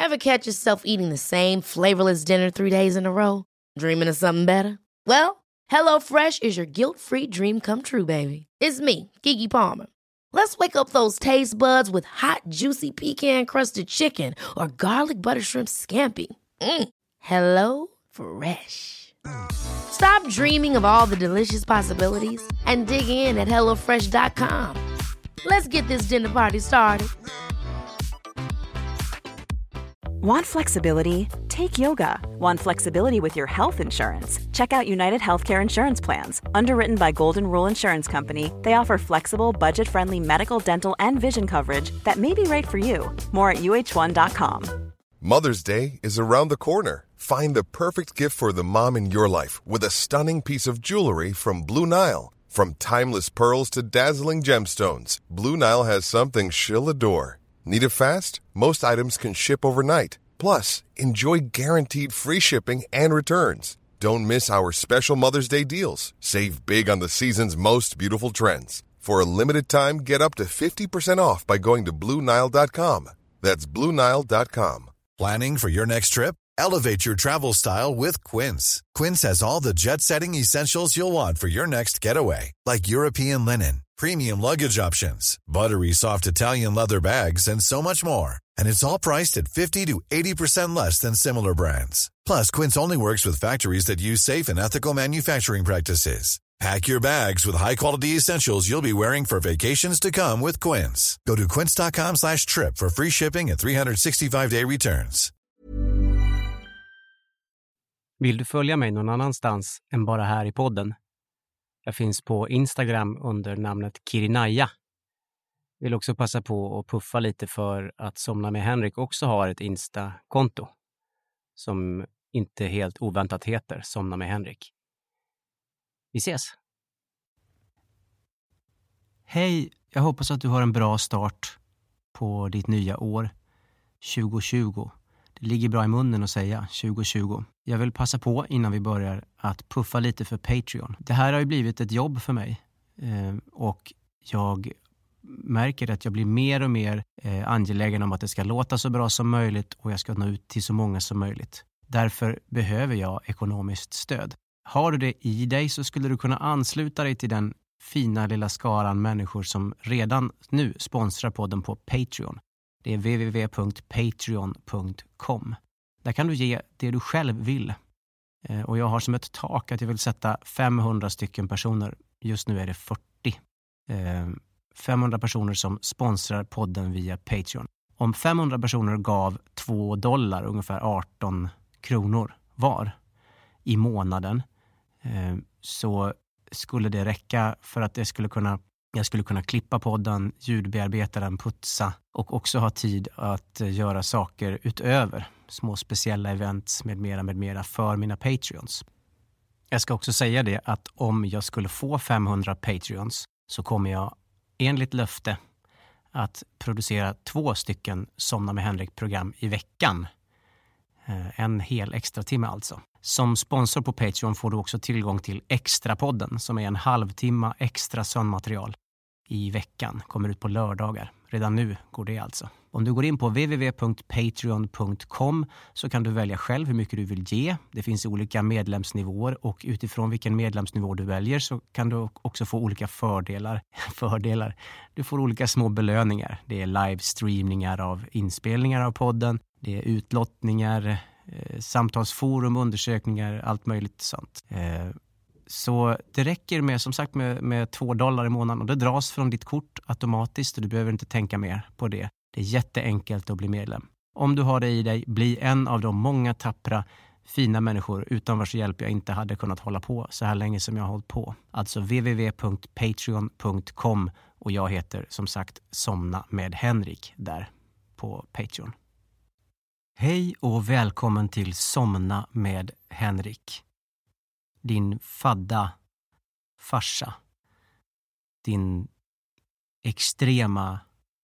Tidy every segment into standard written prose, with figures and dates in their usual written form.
Ever catch yourself eating the same flavorless dinner 3 days in a row? Dreaming of something better? Well, HelloFresh is your guilt-free dream come true, baby. It's me, Keke Palmer. Let's wake up those taste buds with hot, juicy pecan-crusted chicken or garlic butter shrimp scampi. Hello Fresh. Stop dreaming of all the delicious possibilities and dig in at HelloFresh.com. Let's get this dinner party started. Want flexibility? Take yoga. Want flexibility with your health insurance? Check out United Healthcare Insurance Plans. Underwritten by Golden Rule Insurance Company, they offer flexible, budget-friendly medical, dental, and vision coverage that may be right for you. More at uh1.com. Mother's Day is around the corner. Find the perfect gift for the mom in your life with a stunning piece of jewelry from Blue Nile. From timeless pearls to dazzling gemstones, Blue Nile has something she'll adore. Need it fast? Most items can ship overnight. Plus, enjoy guaranteed free shipping and returns. Don't miss our special Mother's Day deals. Save big on the season's most beautiful trends. For a limited time, get up to 50% off by going to BlueNile.com. That's BlueNile.com. Planning for your next trip? Elevate your travel style with Quince. Quince has all the jet-setting essentials you'll want for your next getaway, like European linen, premium luggage options, buttery soft Italian leather bags, and so much more. And it's all priced at 50 to 80% less than similar brands. Plus, Quince only works with factories that use safe and ethical manufacturing practices. Pack your bags with high-quality essentials you'll be wearing for vacations to come with Quince. Go to quince.com/trip for free shipping and 365-day returns. Vill du följa mig någon annanstans än bara här i podden? Jag finns på Instagram under namnet Kirinaya. Vill också passa på att puffa lite för att Somna med Henrik också har ett Insta-konto som inte helt oväntat heter Somna med Henrik. Vi ses! Hej, jag hoppas att du har en bra start på ditt nya år 2020. Det ligger bra i munnen att säga 2020. Jag vill passa på innan vi börjar att puffa lite för Patreon. Det här har ju blivit ett jobb för mig och jag märker att jag blir mer och mer angelägen om att det ska låta så bra som möjligt och jag ska nå ut till så många som möjligt. Därför behöver jag ekonomiskt stöd. Har du det i dig så skulle du kunna ansluta dig till den fina lilla skaran människor som redan nu sponsrar podden på Patreon. Det är www.patreon.com. Där kan du ge det du själv vill. Och jag har som ett tak att jag vill sätta 500 stycken personer. Just nu är det 40. 500 personer som sponsrar podden via Patreon. Om 500 personer gav $2, ungefär 18 kronor var i månaden, så skulle det räcka för att jag skulle kunna klippa podden, ljudbearbeta den, putsa och också ha tid att göra saker utöver små speciella events med mera för mina Patreons. Jag ska också säga det att om jag skulle få 500 Patreons så kommer jag enligt löfte att producera 2 stycken Somna med Henrik-program i veckan. En hel extra timme alltså. Som sponsor på Patreon får du också tillgång till Extra-podden som är en halvtimme extra sömnmaterial i veckan. Kommer ut på lördagar. Redan nu går det alltså. Om du går in på www.patreon.com så kan du välja själv hur mycket du vill ge. Det finns olika medlemsnivåer och utifrån vilken medlemsnivå du väljer så kan du också få olika fördelar. Du får olika små belöningar. Det är livestreamningar av inspelningar av podden. Det är utlottningar, samtalsforum, undersökningar, allt möjligt sånt. Så det räcker med, som sagt, med $2 i månaden och det dras från ditt kort automatiskt och du behöver inte tänka mer på det. Det är jätteenkelt att bli medlem. Om du har det i dig, bli en av de många tappra, fina människor utan vars hjälp jag inte hade kunnat hålla på så här länge som jag har hållit på. Alltså www.patreon.com och jag heter som sagt Somna med Henrik där på Patreon. Hej och välkommen till Somna med Henrik. Din fadda farsa. Din extrema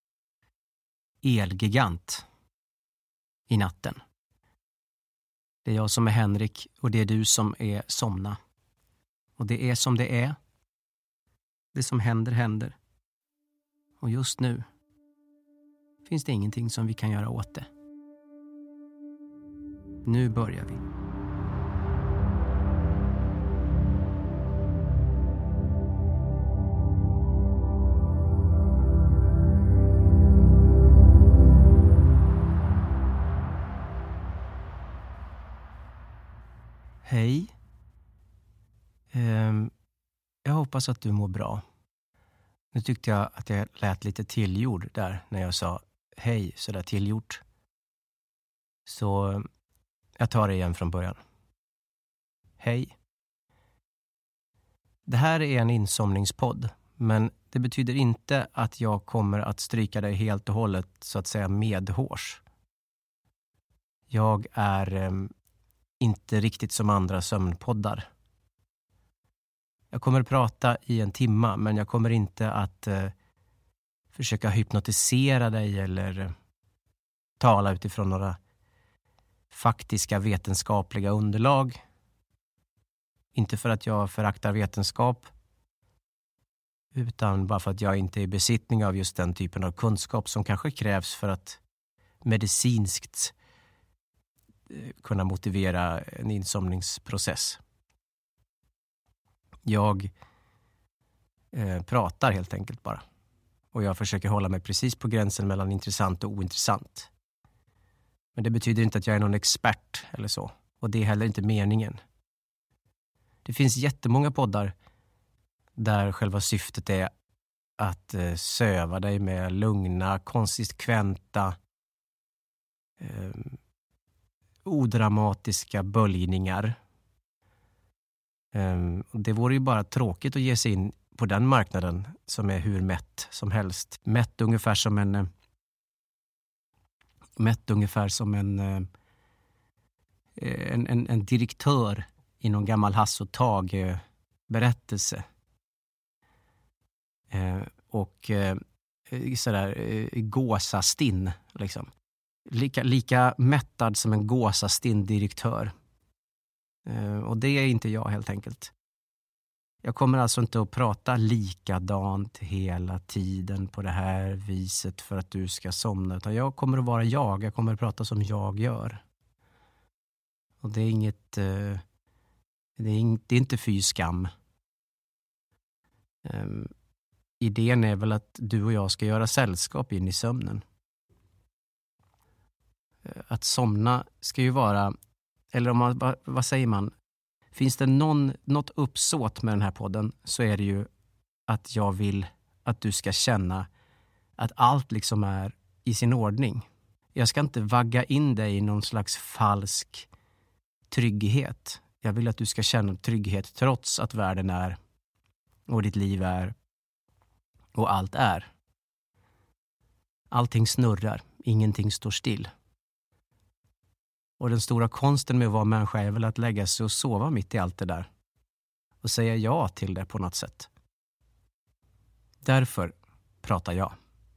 elgigant i natten. Det är jag som är Henrik och det är du som är Somna. Och det är som det är. Det som händer händer. Och just nu finns det ingenting som vi kan göra åt det. Nu börjar vi. Hej. Jag hoppas att du mår bra. Nu tyckte jag att jag lät lite tillgjord där när jag sa hej så där tillgjort. Så jag tar det igen från början. Hej. Det här är en insomningspodd, men det betyder inte att jag kommer att stryka dig helt och hållet så att säga medhårs. Jag är inte riktigt som andra sömnpoddar. Jag kommer att prata i 1 timme, men jag kommer inte att försöka hypnotisera dig eller tala utifrån några faktiska vetenskapliga underlag. Inte för att jag föraktar vetenskap, utan bara för att jag inte är i besittning av just den typen av kunskap som kanske krävs för att medicinskt kunna motivera en insomningsprocess. Jag pratar helt enkelt bara. Och jag försöker hålla mig precis på gränsen mellan intressant och ointressant. Men det betyder inte att jag är någon expert eller så. Och det är heller inte meningen. Det finns jättemånga poddar där själva syftet är att söva dig med lugna, konsekventa, odramatiska böljningar. Det vore ju bara tråkigt att ge sig in på den marknaden som är hur mätt som helst. Mätt ungefär som en direktör i någon gammal Hasse och Tage berättelse. Och sådär gåsastinn liksom. Lika mättad som en gåsastinn direktör. Och det är inte jag helt enkelt. Jag kommer alltså inte att prata likadant hela tiden på det här viset för att du ska somna. Utan jag kommer att vara jag kommer att prata som jag gör. Och det är inget... Det är inte fy skam. Idén är väl att du och jag ska göra sällskap in i sömnen. Att somna ska ju vara... Eller om man, vad säger man? Finns det något uppsåt med den här podden så är det ju att jag vill att du ska känna att allt liksom är i sin ordning. Jag ska inte vagga in dig i någon slags falsk trygghet. Jag vill att du ska känna trygghet trots att världen är och ditt liv är och allt är. Allting snurrar, ingenting står still. Och den stora konsten med att vara människa är väl att lägga sig och sova mitt i allt det där. Och säga ja till det på något sätt. Därför pratar jag.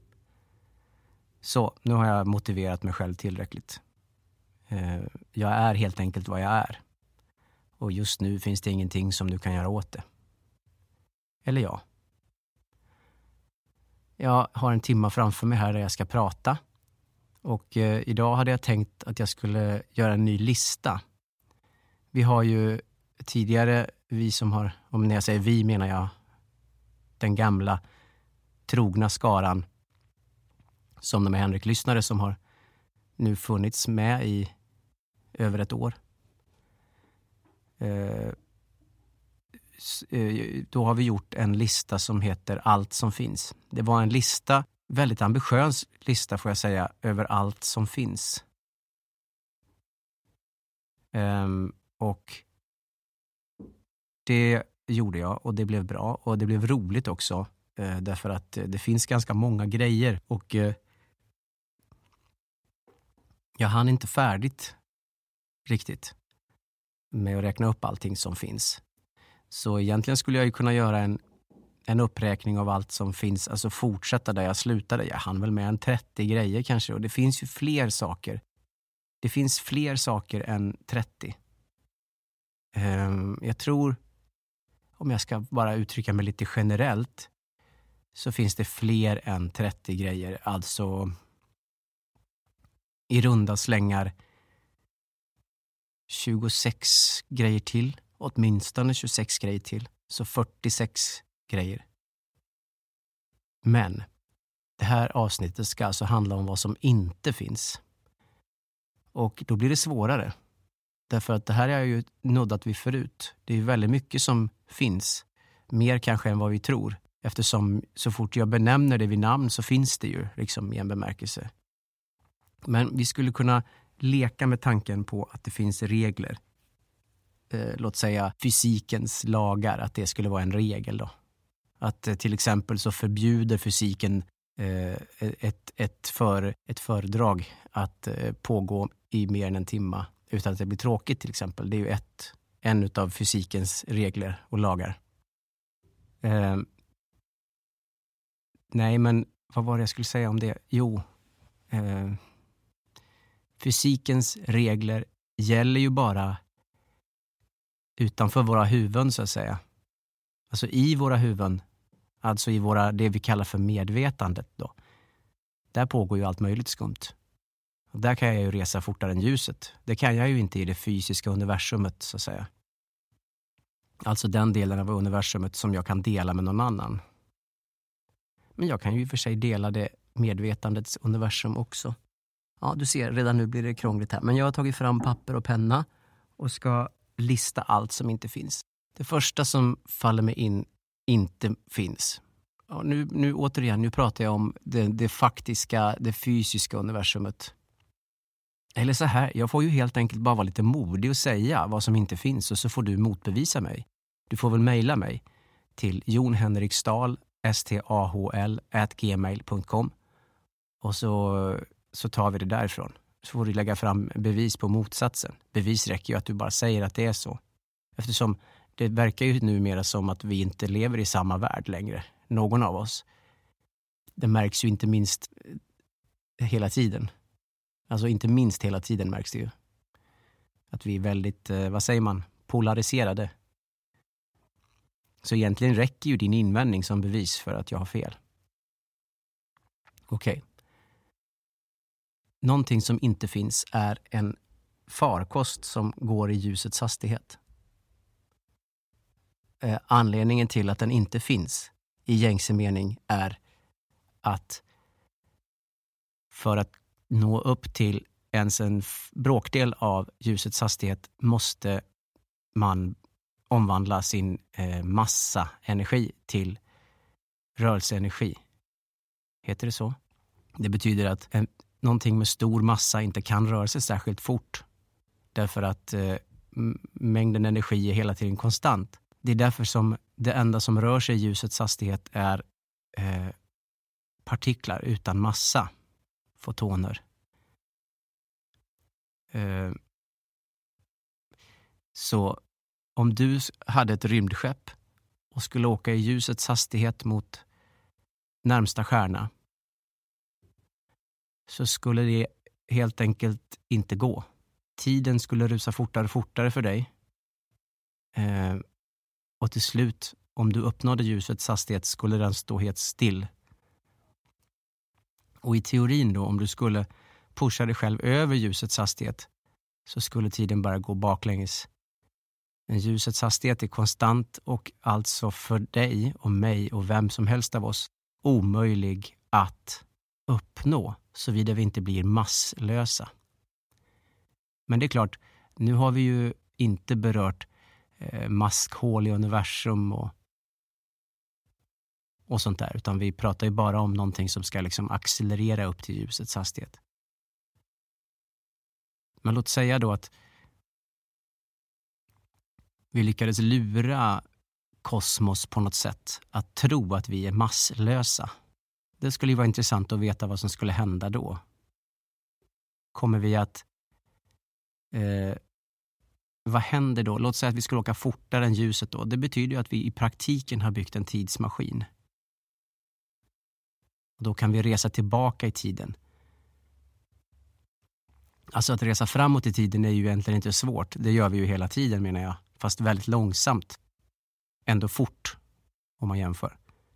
Så, nu har jag motiverat mig själv tillräckligt. Jag är helt enkelt vad jag är. Och just nu finns det ingenting som du kan göra åt det. Eller ja. Jag har 1 timme framför mig här där jag ska prata. Och idag hade jag tänkt att jag skulle göra en ny lista. Vi har ju tidigare, vi som har, om när jag säger vi menar jag den gamla trogna skaran som de är Henrik-lyssnare som har nu funnits med i över 1 år. Då har vi gjort en lista som heter Allt som finns. Det var en lista, väldigt ambitiös lista får jag säga, över allt som finns. Och det gjorde jag och det blev bra och det blev roligt också. Därför att det finns ganska många grejer och jag hann inte färdigt riktigt med att räkna upp allting som finns. Så egentligen skulle jag ju kunna göra en uppräkning av allt som finns, alltså fortsätta där jag slutade. Jag hann väl med en 30 grejer kanske och det finns ju fler saker. Det finns fler saker än 30. Jag tror, om jag ska bara uttrycka mig lite generellt, så finns det fler än 30 grejer. Alltså i runda slängar 26 grejer till. Åtminstone 26 grejer till. Så 46 grejer. Men det här avsnittet ska alltså handla om vad som inte finns. Och då blir det svårare. Därför att det här är ju nuddat vi förut. Det är ju väldigt mycket som finns. Mer kanske än vad vi tror. Eftersom så fort jag benämner det vid namn så finns det ju liksom i en bemärkelse. Men vi skulle kunna leka med tanken på att det finns regler. Låt säga fysikens lagar, att det skulle vara en regel då. Att till exempel så förbjuder fysiken ett föredrag att pågå i mer än en timme utan att det blir tråkigt till exempel. Det är ju en av fysikens regler och lagar. Nej, men vad var det jag skulle säga om det? Jo, fysikens regler gäller ju bara utanför våra huvuden så att säga. Alltså i våra huvuden, alltså i det vi kallar för medvetandet då. Där pågår ju allt möjligt skumt. Och där kan jag ju resa fortare än ljuset. Det kan jag ju inte i det fysiska universumet så att säga. Alltså den delen av universumet som jag kan dela med någon annan. Men jag kan ju i och för sig dela det medvetandets universum också. Ja, du ser, redan nu blir det krångligt här. Men jag har tagit fram papper och penna och ska lista allt som inte finns. Det första som faller mig in inte finns. Ja, nu återigen, nu pratar jag om det faktiska, det fysiska universumet. Eller så här, jag får ju helt enkelt bara vara lite modig och säga vad som inte finns och så får du motbevisa mig. Du får väl mejla mig till jonhenriksdahl@gmail.com och så tar vi det därifrån. Så får du lägga fram bevis på motsatsen. Bevis räcker ju att du bara säger att det är så. Eftersom det verkar ju numera som att vi inte lever i samma värld längre. Någon av oss. Det märks ju inte minst hela tiden. Alltså inte minst hela tiden märks det ju. Att vi är väldigt, vad säger man, polariserade. Så egentligen räcker ju din invändning som bevis för att jag har fel. Okej. Någonting som inte finns är en farkost som går i ljusets hastighet. Anledningen till att den inte finns i gängse mening är att för att nå upp till ens en bråkdel av ljusets hastighet måste man omvandla sin massaenergi till rörelseenergi. Heter det så? Det betyder att någonting med stor massa inte kan röra sig särskilt fort. Därför att mängden energi är hela tiden konstant. Det är därför som det enda som rör sig i ljusets hastighet är partiklar utan massa. Fotoner. Så om du hade ett rymdskepp och skulle åka i ljusets hastighet mot närmsta stjärna så skulle det helt enkelt inte gå. Tiden skulle rusa fortare och fortare för dig. Och till slut, om du uppnådde ljusets hastighet skulle den stå helt still. Och i teorin då, om du skulle pusha dig själv över ljusets hastighet så skulle tiden bara gå baklänges. Men ljusets hastighet är konstant och alltså för dig och mig och vem som helst av oss omöjlig att uppnå såvida vi inte blir masslösa. Men det är klart, nu har vi ju inte berört maskhål i universum och sånt där, utan vi pratar ju bara om någonting som ska liksom accelerera upp till ljusets hastighet. Men låt säga då att vi lyckades lura kosmos på något sätt att tro att vi är masslösa. Det skulle ju vara intressant att veta vad som skulle hända då. Kommer vi att... vad händer då? Låt säga att vi skulle åka fortare än ljuset då. Det betyder ju att vi i praktiken har byggt en tidsmaskin. Och då kan vi resa tillbaka i tiden. Alltså att resa framåt i tiden är ju egentligen inte svårt. Det gör vi ju hela tiden menar jag. Fast väldigt långsamt. Ändå fort om man jämför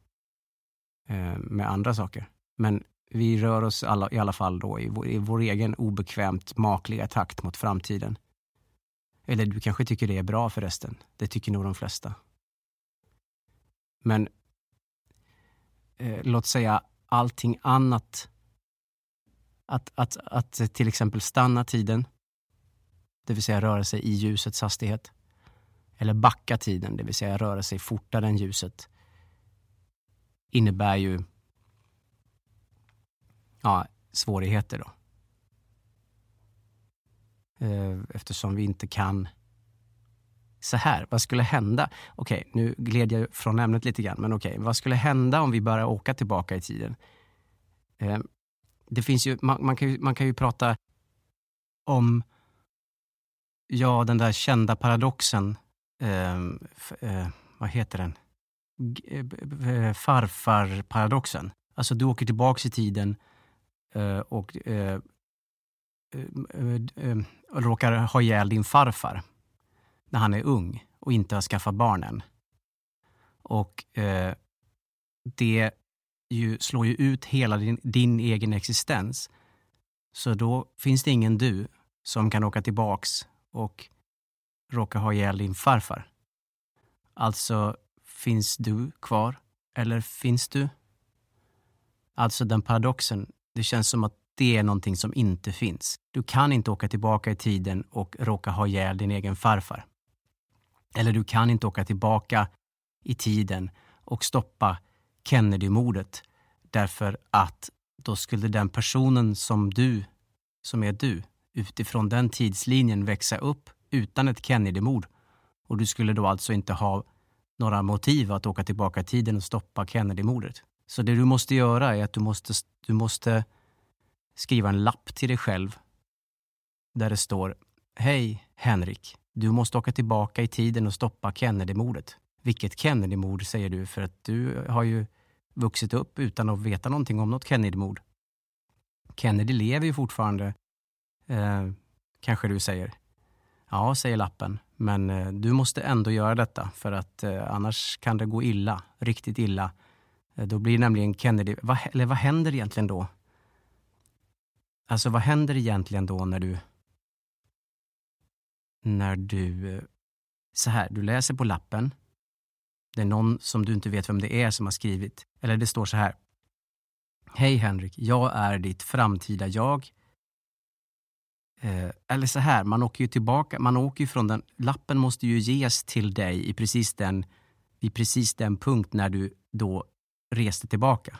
med andra saker. Men vi rör oss i alla fall då i vår egen obekvämt makliga takt mot framtiden. Eller du kanske tycker det är bra förresten. Det tycker nog de flesta. Men låt säga allting annat. Att till exempel stanna tiden. Det vill säga röra sig i ljusets hastighet. Eller backa tiden, det vill säga röra sig fortare än ljuset. Innebär ju svårigheter då. Eftersom vi inte kan. Så här, vad skulle hända? Okej, nu gled jag från ämnet lite grann. Men okej, vad skulle hända om vi börjar åka tillbaka i tiden? Det finns ju, man kan ju prata om den där kända paradoxen. Vad heter den? Farfarparadoxen. Alltså du åker tillbaka i tiden och råkar ha ihjäl din farfar när han är ung och inte har skaffat barn än. Och det slår ju ut hela din egen existens. Så då finns det ingen du som kan åka tillbaks och råka ha ihjäl din farfar. Alltså, finns du kvar? Eller finns du? Alltså den paradoxen, det känns som att det är någonting som inte finns. Du kan inte åka tillbaka i tiden och råka ha ihjäl din egen farfar. Eller du kan inte åka tillbaka i tiden och stoppa Kennedy-mordet. Därför att då skulle den personen som är du, utifrån den tidslinjen växa upp utan ett Kennedy-mord. Och du skulle då alltså inte ha några motiv att åka tillbaka i tiden och stoppa Kennedy-mordet. Så det du måste göra är att du måste skriva en lapp till dig själv där det står: Hej Henrik, du måste åka tillbaka i tiden och stoppa Kennedy-mordet. Vilket Kennedy-mord säger du, för att du har ju vuxit upp utan att veta någonting om något Kennedy-mord. Kennedy lever ju fortfarande, kanske du säger. Ja, säger lappen. Men du måste ändå göra detta för att annars kan det gå illa, riktigt illa. Då blir nämligen Kennedy. Vad händer egentligen då? Alltså vad händer egentligen då när du så här, du läser på lappen. Det är någon som du inte vet vem det är som har skrivit. Eller det står så här: Hej Henrik, jag är ditt framtida jag. Eller så här, man åker ju tillbaka, man åker ju från den, lappen måste ju ges till dig i precis den punkt när du då reste tillbaka.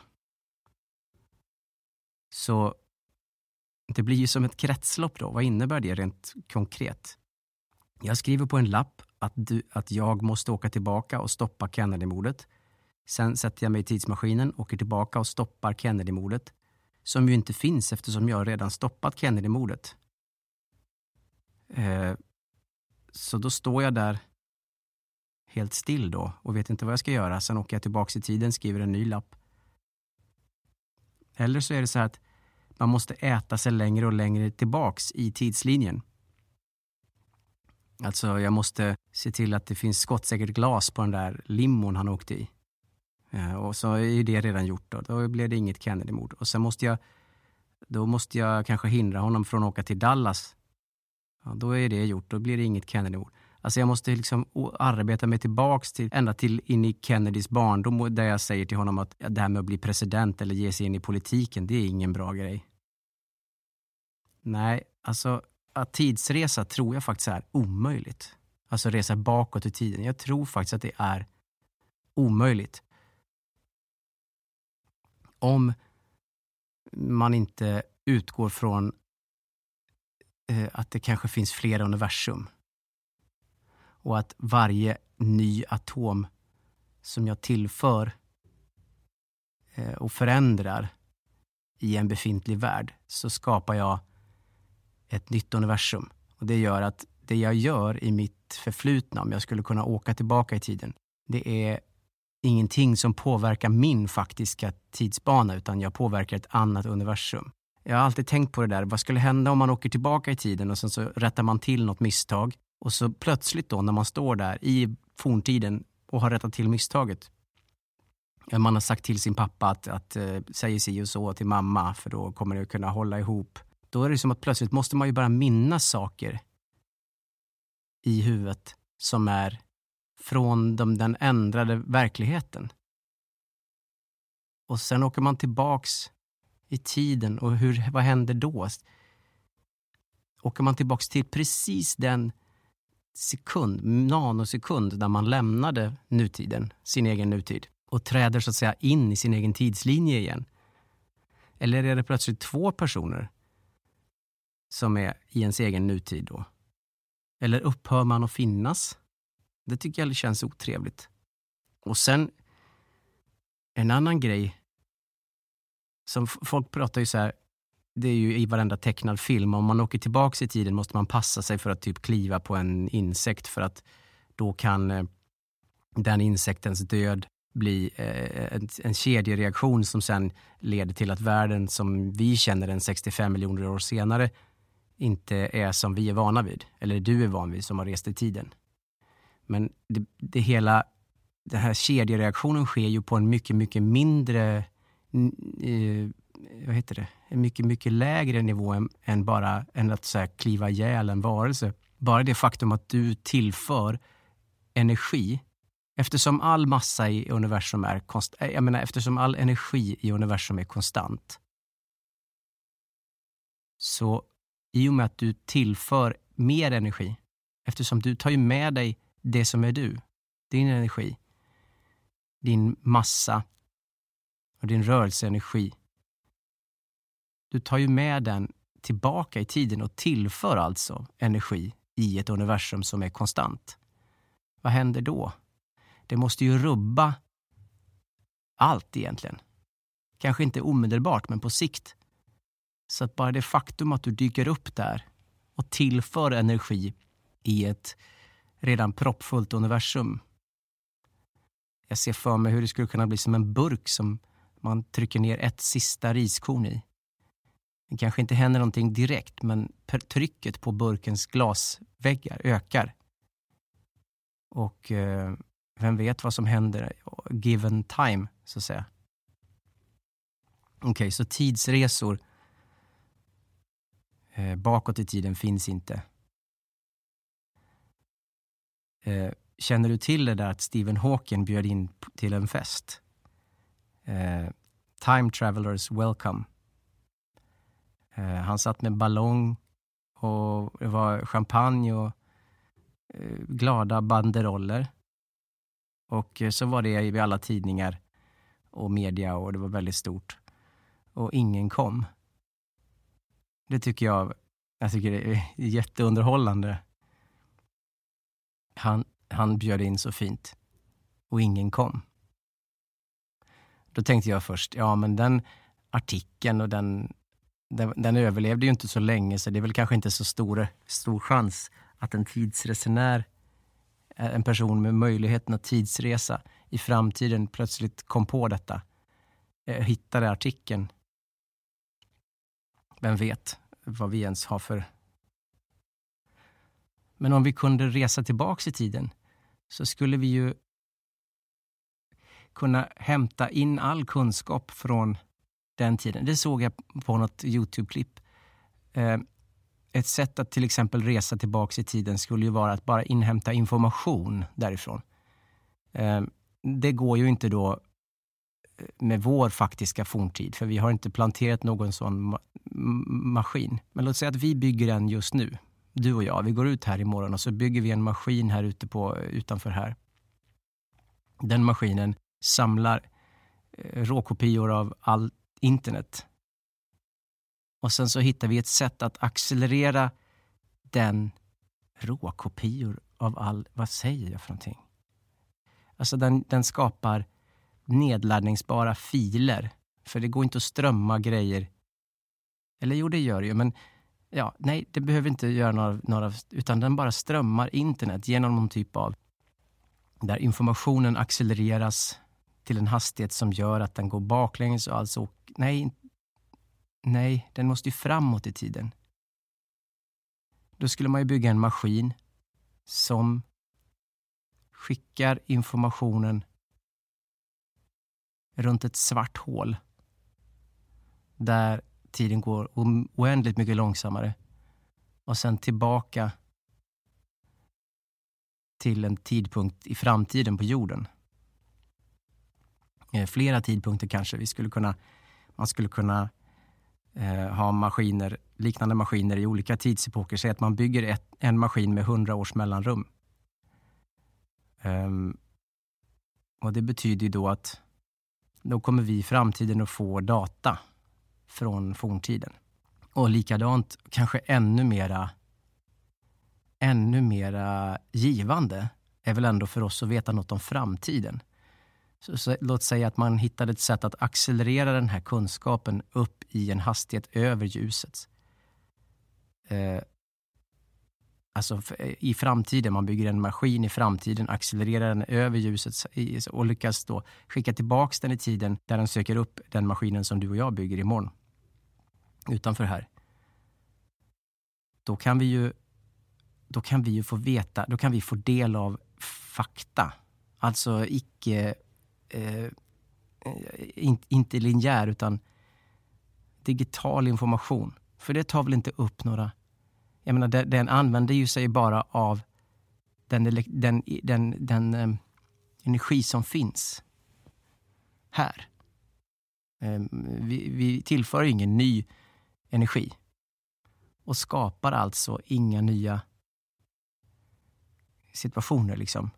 Så det blir ju som ett kretslopp då. Vad innebär det rent konkret? Jag skriver på en lapp att jag måste åka tillbaka och stoppa Kennedy-mordet. Sen sätter jag mig i tidsmaskinen, åker tillbaka och stoppar Kennedy-mordet. Som ju inte finns eftersom jag redan stoppat Kennedy-mordet. Så då står jag där helt still då och vet inte vad jag ska göra. Sen åker jag tillbaka i tiden, skriver en ny lapp. Eller så är det så här att man måste äta sig längre och längre tillbaks i tidslinjen. Alltså jag måste se till att det finns skottsäkert glas på den där limon han åkte i. Och så är det redan gjort då. Då blir det inget Kennedy-mord. Och sen måste jag kanske hindra honom från att åka till Dallas. Ja, då är det gjort. Då blir det inget Kennedy-mord. Alltså jag måste liksom arbeta mig tillbaks ända till in i Kennedys barndom, där jag säger till honom att det här med att bli president eller ge sig in i politiken, det är ingen bra grej. Nej, alltså att tidsresa tror jag faktiskt är omöjligt. Alltså resa bakåt i tiden. Jag tror faktiskt att det är omöjligt. Om man inte utgår från att det kanske finns flera universum. Och att varje ny atom som jag tillför och förändrar i en befintlig värld, så skapar jag ett nytt universum. Och det gör att det jag gör i mitt förflutna, om jag skulle kunna åka tillbaka i tiden, det är ingenting som påverkar min faktiska tidsbana, utan jag påverkar ett annat universum. Jag har alltid tänkt på det där. Vad skulle hända om man åker tillbaka i tiden och sen så rättar man till något misstag? Och så plötsligt då när man står där i forntiden och har rättat till misstaget. Man har sagt till sin pappa att säga sig och så till mamma, för då kommer det kunna hålla ihop. Då är det som att plötsligt måste man ju bara minnas saker i huvudet som är från den ändrade verkligheten. Och sen åker man tillbaks i tiden och vad händer då? Åker man tillbaks till precis den nanosekund där man lämnade nutiden, sin egen nutid, och träder så att säga in i sin egen tidslinje igen? Eller är det plötsligt 2 personer som är i ens egen nutid då? Eller upphör man att finnas? Det tycker jag känns otrevligt. Och sen en annan grej som folk pratar ju så här, det är ju i varenda tecknad film. Om man åker tillbaka i tiden måste man passa sig för att typ kliva på en insekt, för att då kan den insektens död bli en kedjereaktion som sen leder till att världen som vi känner den 65 miljoner år senare inte är som vi är vana vid. Eller du är van vid som har rest i tiden. Men den här kedjereaktionen sker ju på en mycket, mycket mindre en mycket, mycket lägre nivå än att så här, kliva ihjäl en varelse. Bara det faktum att du tillför energi, eftersom all massa i universum eftersom all energi i universum är konstant, så i och med att du tillför mer energi, eftersom du tar ju med dig det som är du, din energi, din massa och din rörelseenergi, du tar ju med den tillbaka i tiden och tillför alltså energi i ett universum som är konstant. Vad händer då? Det måste ju rubba allt egentligen. Kanske inte omedelbart, men på sikt. Så att bara det faktum att du dyker upp där och tillför energi i ett redan proppfullt universum. Jag ser för mig hur det skulle kunna bli som en burk som man trycker ner ett sista riskorn i. Det kanske inte händer någonting direkt, men trycket på burkens glasväggar ökar. Och vem vet vad som händer given time, så att säga. Okej, så tidsresor bakåt i tiden finns inte. Känner du till det där att Stephen Hawking bjöd in till en fest? Time travelers welcome. Han satt med ballong och det var champagne och glada banderoller. Och så var det i alla tidningar och media och det var väldigt stort. Och ingen kom. Det tycker jag tycker det är jätteunderhållande. Han bjöd in så fint och ingen kom. Då tänkte jag först, men den artikeln och den överlevde ju inte så länge, så det är väl kanske inte så stor chans att en tidsresenär, en person med möjligheten att tidsresa i framtiden, plötsligt kom på detta, hittade artikeln. Vem vet vad vi ens har för... Men om vi kunde resa tillbaka i tiden så skulle vi ju kunna hämta in all kunskap från den tiden. Det såg jag på något YouTube-klipp. Ett sätt att till exempel resa tillbaka i tiden skulle ju vara att bara inhämta information därifrån. Det går ju inte då med vår faktiska forntid, för vi har inte planterat någon sån maskin. Men låt säga att vi bygger en just nu. Du och jag, vi går ut här imorgon och så bygger vi en maskin här utanför här. Den maskinen samlar råkopior av all internet. Och sen så hittar vi ett sätt att accelerera den råkopior av all... Vad säger jag för någonting? Alltså den skapar nedladdningsbara filer. För det går inte att strömma grejer. Eller jo, det gör det ju. Men nej, det behöver inte göra några... Utan den bara strömmar internet genom någon typ av... Där informationen accelereras till en hastighet som gör att den går baklänges och alltså... Nej, den måste ju framåt i tiden. Då skulle man ju bygga en maskin som skickar informationen runt ett svart hål där tiden går oändligt mycket långsammare och sen tillbaka till en tidpunkt i framtiden på jorden. Flera tidpunkter kanske. Man skulle kunna ha liknande maskiner i olika tidsepoker. Säg att man bygger en maskin med 100 års mellanrum. Och det betyder ju då att då kommer vi i framtiden att få data från forntiden. Och likadant, kanske ännu mera givande är väl ändå för oss att veta något om framtiden. Så låt säga att man hittade ett sätt att accelerera den här kunskapen upp i en hastighet över ljusets. Alltså i framtiden, man bygger en maskin i framtiden, accelererar den över ljuset och lyckas då skicka tillbaks den i tiden där den söker upp den maskinen som du och jag bygger imorgon. Utanför här. Då kan vi ju få veta, då kan vi få del av fakta. Alltså inte linjär utan digital information. För det tar väl inte upp några. Jag menar, den använder ju sig bara av den energi som finns här. Vi tillför ingen ny energi och skapar alltså inga nya situationer liksom.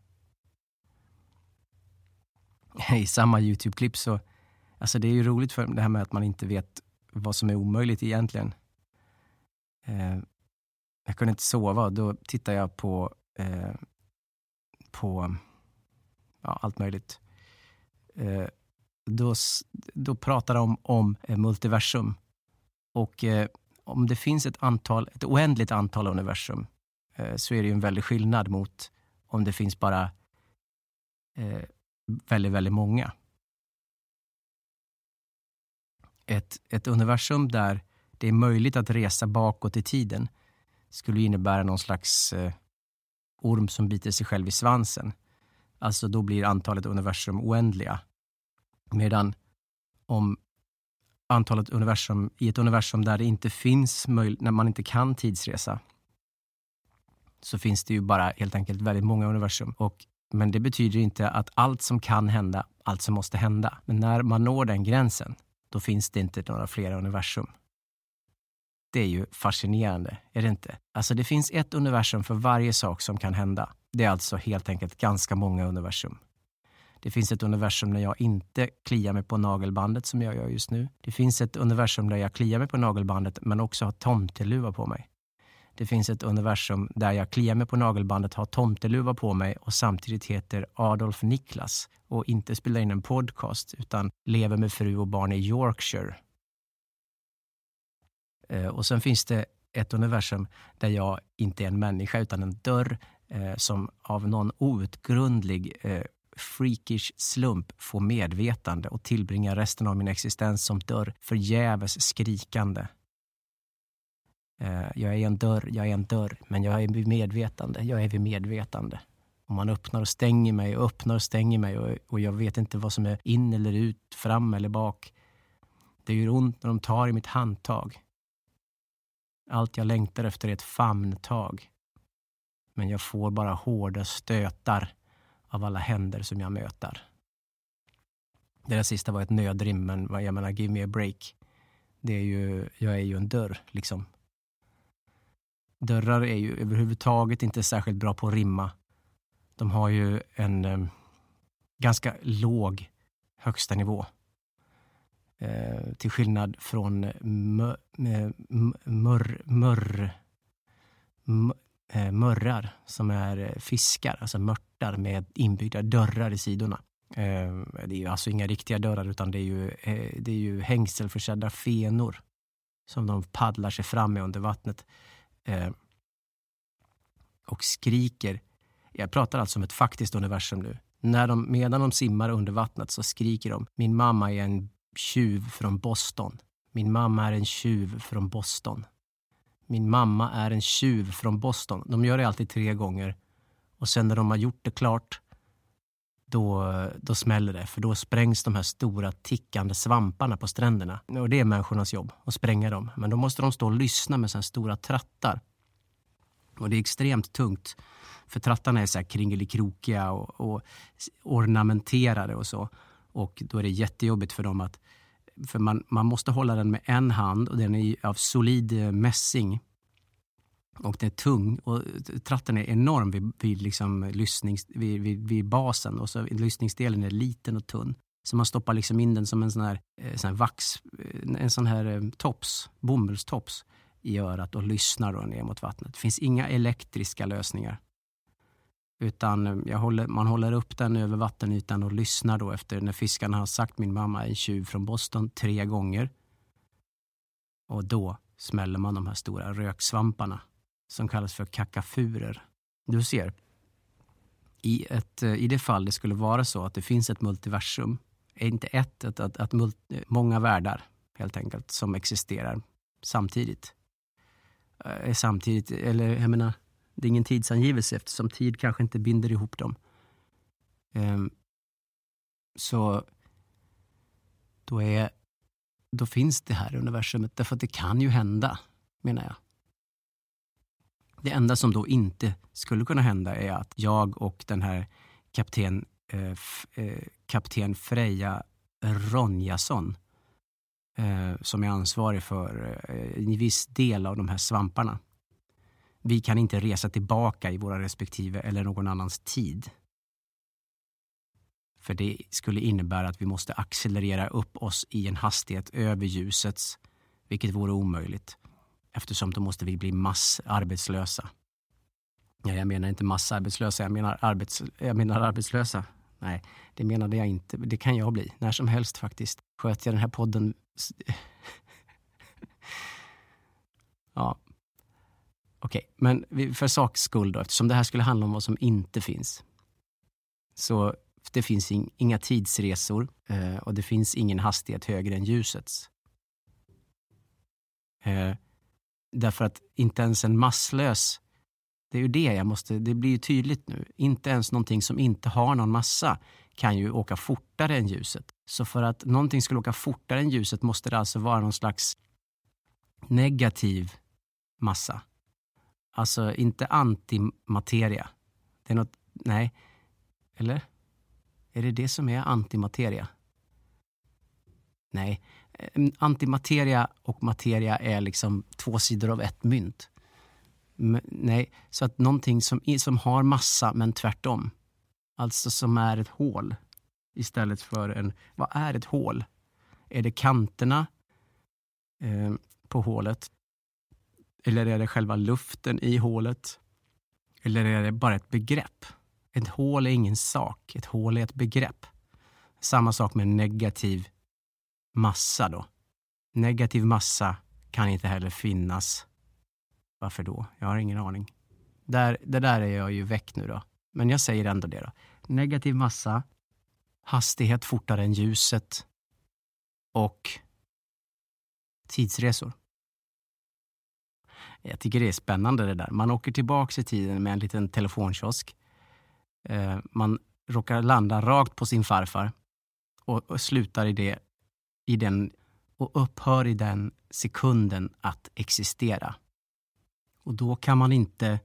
I samma YouTube-klipp så, alltså det är ju roligt för det här med att man inte vet vad som är omöjligt egentligen. Jag kunde inte sova, då tittar jag på allt möjligt. Då pratar de om multiversum. Och om det finns ett oändligt antal universum så är det ju en väldig skillnad mot om det finns bara väldigt, väldigt många. Ett universum där det är möjligt att resa bakåt i tiden skulle innebära någon slags orm som biter sig själv i svansen. Alltså då blir antalet universum oändliga. Medan om antalet universum i ett universum där det inte finns när man inte kan tidsresa, så finns det ju bara helt enkelt väldigt många universum. Men det betyder inte att allt som kan hända, allt som måste hända. Men när man når den gränsen, då finns det inte några flera universum. Det är ju fascinerande, är det inte? Alltså det finns ett universum för varje sak som kan hända. Det är alltså helt enkelt ganska många universum. Det finns ett universum när jag inte kliar mig på nagelbandet som jag gör just nu. Det finns ett universum där jag kliar mig på nagelbandet men också har tomteluva på mig. Det finns ett universum där jag kliar mig på nagelbandet, har tomteluva på mig och samtidigt heter Adolf Niklas och inte spelar in en podcast utan lever med fru och barn i Yorkshire. Och sen finns det ett universum där jag inte är en människa utan en dörr som av någon outgrundlig freakish slump får medvetande och tillbringar resten av min existens som dörr förgäves skrikande. Jag är en dörr, men jag är vid medvetande. Och man öppnar och stänger mig och jag vet inte vad som är in eller ut, fram eller bak. Det gör ont när de tar i mitt handtag. Allt jag längtar efter är ett famntag. Men jag får bara hårda stötar av alla händer som jag möter. Det där sista var ett nödrim, men jag menar, give me a break. Jag är ju en dörr, liksom. Dörrar är ju överhuvudtaget inte särskilt bra på att rimma. De har ju en ganska låg högsta nivå. Till skillnad från mörrar som är fiskar, alltså mörtar med inbyggda dörrar i sidorna. Det är ju alltså inga riktiga dörrar utan det är ju hängselförsedda fenor som de paddlar sig fram med under vattnet och skriker. Jag pratar alltså om ett faktiskt universum nu. Medan de simmar under vattnet så skriker de: min mamma är en tjuv från Boston. Min mamma är en tjuv från Boston. Min mamma är en tjuv från Boston. De gör det alltid 3 gånger. Och sen när de har gjort det klart, då smäller det. För då sprängs de här stora tickande svamparna på stränderna. Och det är människornas jobb, att spränga dem. Men då måste de stå och lyssna med sådana stora trattar. Och det är extremt tungt För trattarna är så här kringelikrokiga och ornamenterade och så. Och då är det jättejobbigt för dem för man måste hålla den med en hand och den är av solid mässing. Och den är tung och tratten är enorm vid basen och så lyssningsdelen är liten och tunn. Så man stoppar liksom in den som en sån här vax, en sån här bomullstops i örat och lyssnar då ner mot vattnet. Det finns inga elektriska lösningar. Utan man håller upp den över vattenytan och lyssnar då efter när fiskarna har sagt min mamma är en tjuv från Boston 3 gånger. Och då smäller man de här stora röksvamparna som kallas för kakafurer. Du ser, i det fall det skulle vara så att det finns ett multiversum, inte många världar helt enkelt som existerar samtidigt. Eller jag menar, det är ingen tidsangivelse eftersom tid kanske inte binder ihop dem. Så då finns det här universumet därför att det kan ju hända, menar jag. Det enda som då inte skulle kunna hända är att jag och den här kapten Freja Ronjason som är ansvarig för en viss del av de här svamparna. Vi kan inte resa tillbaka i våra respektive eller någon annans tid. För det skulle innebära att vi måste accelerera upp oss i en hastighet över ljusets, vilket vore omöjligt. Eftersom då måste vi bli massarbetslösa. Ja, jag menar inte massarbetslösa, jag menar arbetslösa. Nej, det menade jag inte. Det kan jag bli, när som helst faktiskt. Sköter jag den här podden... Ja. Okej, men för saks skull då, eftersom det här skulle handla om vad som inte finns. Så det finns inga tidsresor och det finns ingen hastighet högre än ljusets. Därför att inte ens en masslös, det är ju det blir ju tydligt nu. Inte ens någonting som inte har någon massa kan ju åka fortare än ljuset. Så för att någonting skulle åka fortare än ljuset måste det alltså vara någon slags negativ massa. Alltså inte antimateria. Det är något, nej. Eller? Är det som är antimateria? Nej. Antimateria och materia är liksom 2 sidor av ett mynt. Nej, så att någonting som har massa men tvärtom. Alltså som är ett hål istället för vad är ett hål? Är det kanterna på hålet? Eller är det själva luften i hålet? Eller är det bara ett begrepp? Ett hål är ingen sak. Ett hål är ett begrepp. Samma sak med negativ massa då. Negativ massa kan inte heller finnas. Varför då? Jag har ingen aning. Det där är jag ju väck nu då. Men jag säger ändå det då. Negativ massa, hastighet fortare än ljuset och tidsresor. Jag tycker det är spännande det där. Man åker tillbaka i tiden med en liten telefonkiosk. Man råkar landa rakt på sin farfar och slutar i den och upphör i den sekunden att existera. Och då kan man inte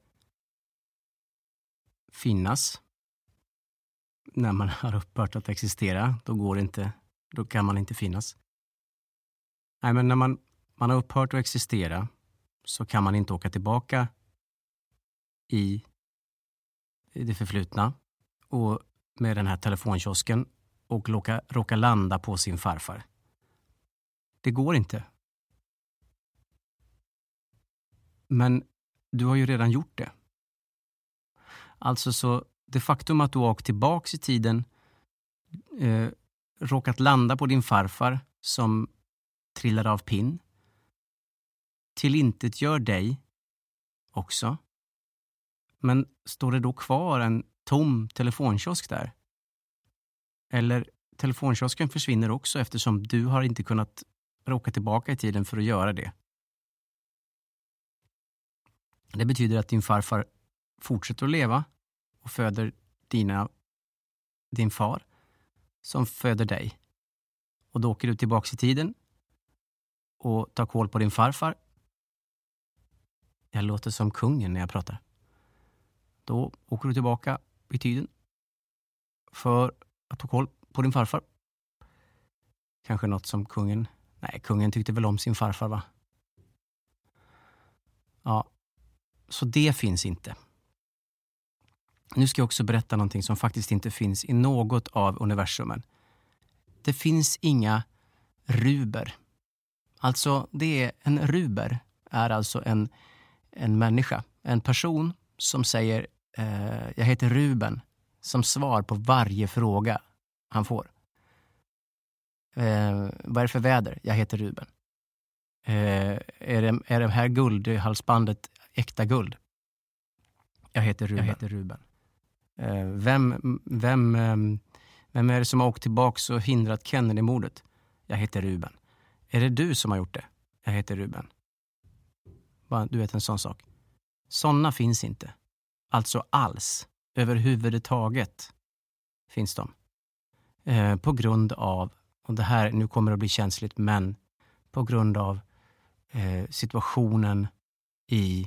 finnas när man har upphört att existera. Då kan man inte finnas. Nej, men när man har upphört att existera så kan man inte åka tillbaka i det förflutna och med den här telefonkiosken och råka landa på sin farfar. Det går inte. Men du har ju redan gjort det. Alltså så det faktum att du har åkt tillbaka i tiden, råkat landa på din farfar som trillade av pinn, tillintetgör dig också. Men står det då kvar en tom telefonkiosk där? Eller telefonkiosken försvinner också eftersom du har inte kunnat råka tillbaka i tiden för att göra det. Det betyder att din farfar fortsätter att leva och föder din far som föder dig. Och då åker du tillbaka i tiden och tar koll på din farfar. Jag låter som kungen när jag pratar. Då åker du tillbaka i tiden för att ta koll på din farfar. Kanske något som kungen tyckte väl om sin farfar, va? Ja, så det finns inte. Nu ska jag också berätta någonting som faktiskt inte finns i något av universumen. Det finns inga ruber. Alltså, en ruber är alltså en människa, en person som säger jag heter Ruben som svar på varje fråga han får. Vad är det för väder? Jag heter Ruben. Är det här guldhalsbandet äkta guld? Jag heter Ruben. Vem är det som har åkt tillbaka och hindrat Kennedy-mordet? Jag heter Ruben. Är det du som har gjort det? Jag heter Ruben. Du vet, en sån sak. Såna finns inte. Alltså alls. Överhuvudtaget finns de. På grund av, och det här nu kommer att bli känsligt, men på grund av situationen i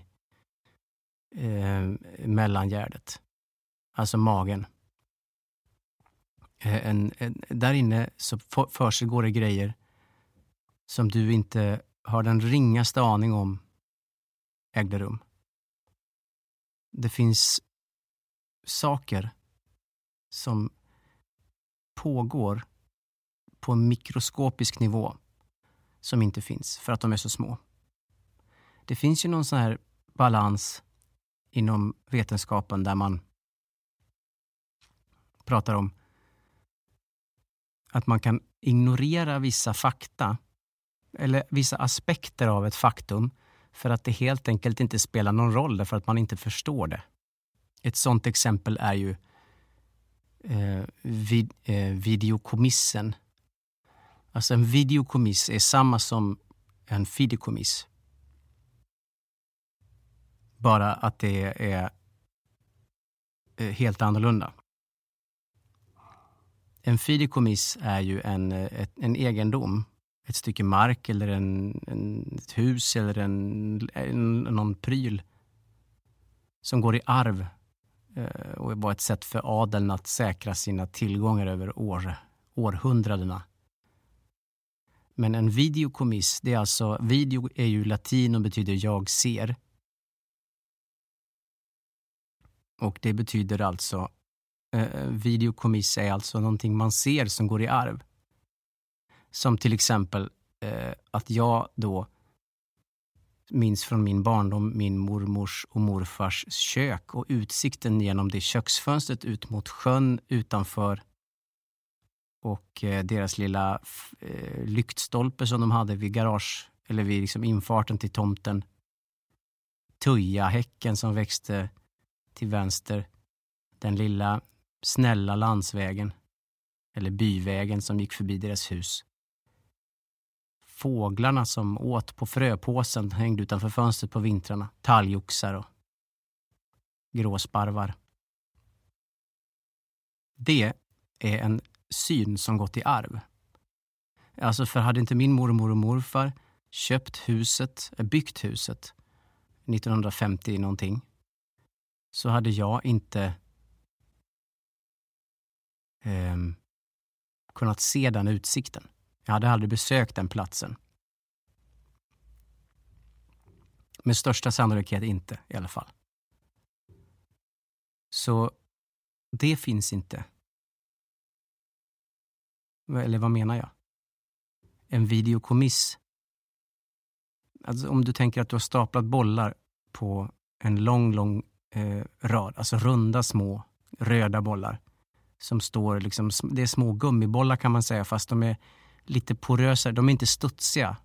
mellangärdet. Alltså magen. Där inne så försiggår det grejer som du inte har den ringaste aning om ägde rum. Det finns saker som pågår på en mikroskopisk nivå som inte finns för att de är så små. Det finns ju någon sån här balans inom vetenskapen där man pratar om att man kan ignorera vissa fakta eller vissa aspekter av ett faktum för att det helt enkelt inte spelar någon roll därför att man inte förstår det. Ett sånt exempel är ju videokommissen. Alltså en videokommiss är samma som en fideikommiss. Bara att det är helt annorlunda. En fideikommiss är ju en egendom. Ett stycke mark eller ett hus eller någon pryl som går i arv och var ett sätt för adeln att säkra sina tillgångar över århundradena. Men en videokommiss, det är alltså, video är ju latin och betyder jag ser. Och det betyder alltså, videokommiss är alltså någonting man ser som går i arv. Som till exempel att jag då minns från min barndom min mormors och morfars kök och utsikten genom det köksfönstret ut mot sjön utanför och deras lilla lyktstolpe som de hade vid garage eller vid liksom infarten till tomten. Tujahäcken som växte till vänster. Den lilla snälla landsvägen eller byvägen som gick förbi deras hus. Fåglarna som åt på fröpåsen hängde utanför fönstret på vintrarna. Talgoxar och gråsparvar. Det är en syn som gått i arv. Alltså för hade inte min mormor och morfar byggt huset 1950 någonting, så hade jag inte kunnat se den utsikten. Jag hade aldrig besökt den platsen. Med största sannolikhet inte i alla fall. Så det finns inte. Eller vad menar jag? En videokommiss. Alltså om du tänker att du har staplat bollar på en lång rad. Alltså runda små röda bollar. Som står liksom, det är små gummibollar kan man säga, fast de är lite porösa. De är inte studsiga.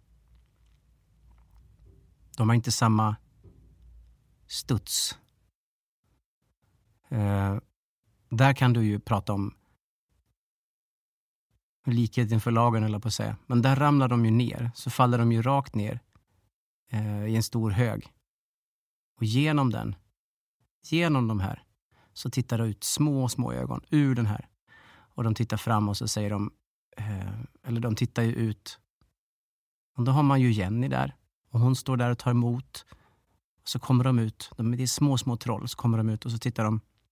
De har inte samma studs. Där kan du ju prata om likhet inför lagen, eller på att säga. Men där ramlar de ju ner. Så faller de ju rakt ner i en stor hög. Och genom de här, så tittar det ut små ögon ur den här. Och de tittar fram och så säger de, eller de tittar ju ut. Och då har man ju Jenny där. Och hon står där och tar emot. Så kommer de ut, det är små troll, så kommer de ut och så tittar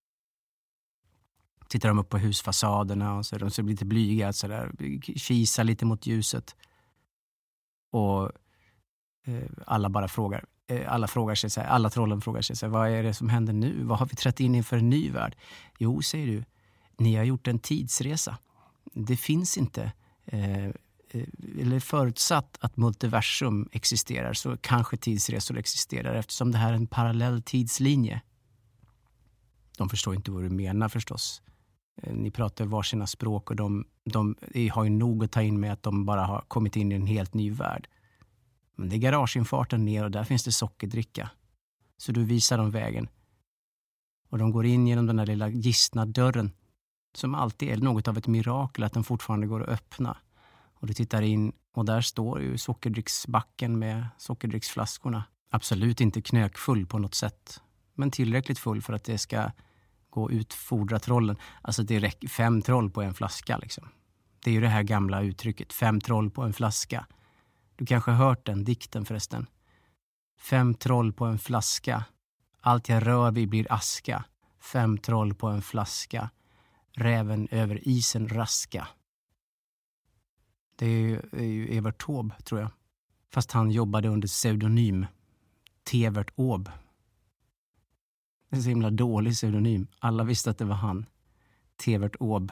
de upp på husfasaderna och så är de så lite blyga, så där, kisar lite mot ljuset. Och alla trollen frågar sig så här, vad är det som händer nu? Vad har vi trätt in inför en ny värld? Jo, säger du, ni har gjort en tidsresa. Det finns inte, eller förutsatt att multiversum existerar, så kanske tidsresor existerar, eftersom det här är en parallell tidslinje. De förstår inte vad du menar förstås. Ni pratar varsina språk och de har ju nog att ta in med att de bara har kommit in i en helt ny värld. Men det är garageinfarten ner och där finns det sockerdricka. Så du visar dem vägen. Och de går in genom den där lilla gistna dörren som alltid är något av ett mirakel att den fortfarande går att öppna. Och du tittar in och där står ju sockerdricksbacken med sockerdricksflaskorna. Absolut inte knökfull på något sätt, men tillräckligt full för att det ska gå utfordra trollen. Alltså det räcker 5 troll på en flaska liksom. Det är ju det här gamla uttrycket, 5 troll på en flaska. Du kanske har hört den dikten förresten. 5 troll på en flaska. Allt jag rör vid blir aska. 5 troll på en flaska. Räven över isen raska. Det är ju Evert Taube, tror jag. Fast han jobbade under pseudonym Tevert Åb. Det är en så himla dålig pseudonym. Alla visste att det var han. Tevert Åb.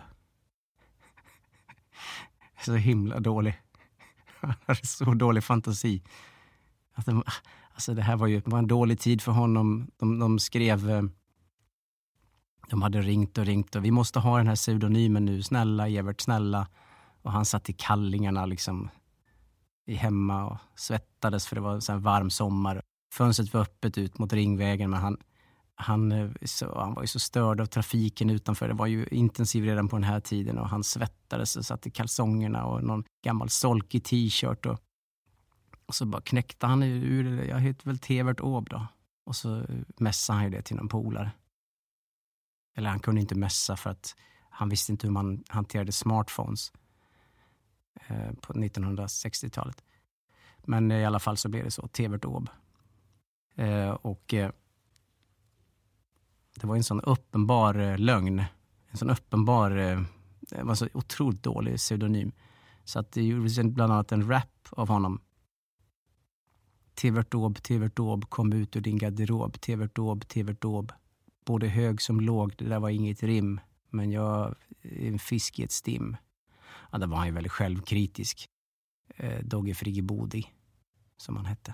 Så himla dålig. Han hade så dålig fantasi. Alltså det här var en dålig tid för honom. De skrev... De hade ringt och vi måste ha den här pseudonymen nu. Snälla Evert, snälla. Och han satt i kallingarna liksom i hemma och svettades för det var en sån varm sommar. Fönstret var öppet ut mot Ringvägen, men han var ju så störd av trafiken utanför. Det var ju intensiv redan på den här tiden och han svettades och satt i kalsongerna och någon gammal solkig t-shirt och så bara knäckte han ur det. Jag heter väl Tevert Åb då. Och så mässade han ju det till någon polare. Eller han kunde inte mässa för att han visste inte hur man hanterade smartphones på 1960-talet. Men i alla fall så blev det så, Tevert Åb. Och det var en sån uppenbar lögn. En sån uppenbar, det var så otroligt dålig pseudonym. Så att det gjordes bland annat en rap av honom. Tevert Åb, kom ut ur din garderob. Tevert Åb. Både hög som låg, det där var inget rim. Men jag är en fisk i ett stim. Ja, det var han ju väldigt självkritisk. Dogge Friggebody, som han hette.